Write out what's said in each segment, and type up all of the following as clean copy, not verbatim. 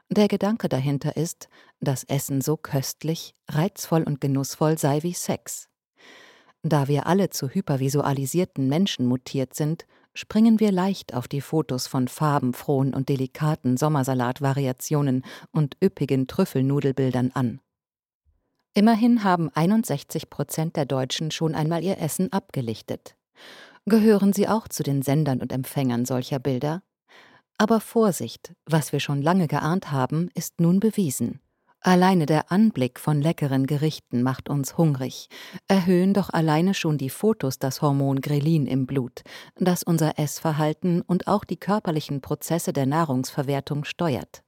Der Gedanke dahinter ist, dass Essen so köstlich, reizvoll und genussvoll sei wie Sex. Da wir alle zu hypervisualisierten Menschen mutiert sind, springen wir leicht auf die Fotos von farbenfrohen und delikaten Sommersalatvariationen und üppigen Trüffelnudelbildern an. Immerhin haben 61% der Deutschen schon einmal ihr Essen abgelichtet. Gehören sie auch zu den Sendern und Empfängern solcher Bilder? Aber Vorsicht, was wir schon lange geahnt haben, ist nun bewiesen. Alleine der Anblick von leckeren Gerichten macht uns hungrig, erhöhen doch alleine schon die Fotos das Hormon Grelin im Blut, das unser Essverhalten und auch die körperlichen Prozesse der Nahrungsverwertung steuert.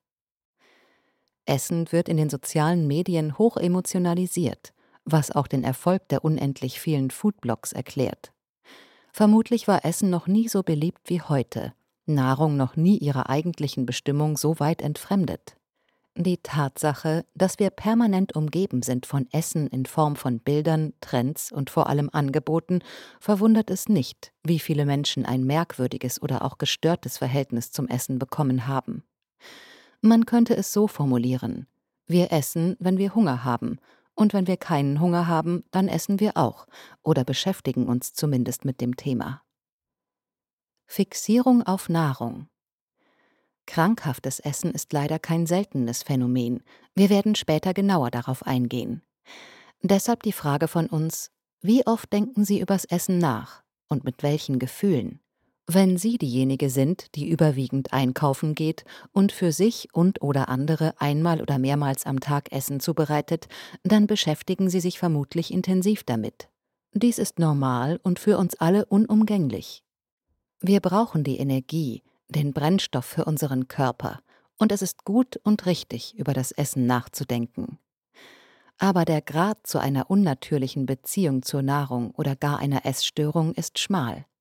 Essen wird in den sozialen Medien hoch emotionalisiert, was auch den Erfolg der unendlich vielen Foodblogs erklärt. Vermutlich war Essen noch nie so beliebt wie heute, Nahrung noch nie ihrer eigentlichen Bestimmung so weit entfremdet. Die Tatsache, dass wir permanent umgeben sind von Essen in Form von Bildern, Trends und vor allem Angeboten, verwundert es nicht, wie viele Menschen ein merkwürdiges oder auch gestörtes Verhältnis zum Essen bekommen haben. Man könnte es so formulieren: Wir essen, wenn wir Hunger haben, und wenn wir keinen Hunger haben, dann essen wir auch oder beschäftigen uns zumindest mit dem Thema. Fixierung auf Nahrung. Krankhaftes Essen ist leider kein seltenes Phänomen. Wir werden später genauer darauf eingehen. Deshalb die Frage von uns: Wie oft denken Sie übers Essen nach und mit welchen Gefühlen? Wenn Sie diejenige sind, die überwiegend einkaufen geht und für sich und/oder andere einmal oder mehrmals am Tag Essen zubereitet, dann beschäftigen Sie sich vermutlich intensiv damit. Dies ist normal und für uns alle unumgänglich. Wir brauchen die Energie, den Brennstoff für unseren Körper, und es ist gut und richtig, über das Essen nachzudenken. Aber der Grad zu einer unnatürlichen Beziehung zur Nahrung oder gar einer Essstörung ist schmal.